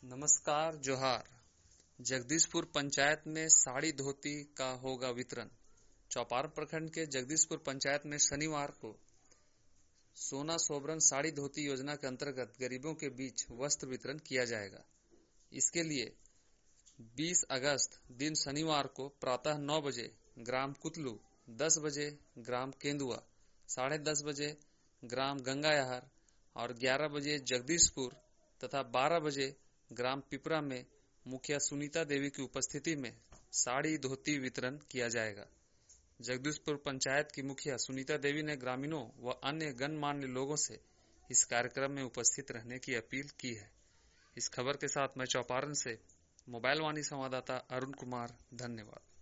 नमस्कार जोहार। जगदीशपुर पंचायत में साड़ी धोती का होगा वितरण। चौपारण प्रखंड के जगदीशपुर पंचायत में शनिवार को सोना सोबरन साड़ी धोती योजना के अंतर्गत गरीबों के बीच वस्त्र वितरण किया जाएगा। इसके लिए 20 अगस्त दिन शनिवार को प्रातः 9 बजे ग्राम कुतलू, 10 बजे ग्राम केंदुआ, 10:30 बजे ग्राम गंगायाहर और 11 बजे जगदीशपुर तथा 12 बजे ग्राम पिपरा में मुखिया सुनीता देवी की उपस्थिति में साड़ी धोती वितरण किया जाएगा। जगदीशपुर पंचायत की मुखिया सुनीता देवी ने ग्रामीणों व अन्य गणमान्य लोगों से इस कार्यक्रम में उपस्थित रहने की अपील की है। इस खबर के साथ मैं चौपारण से मोबाइल वाणी संवाददाता अरुण कुमार, धन्यवाद।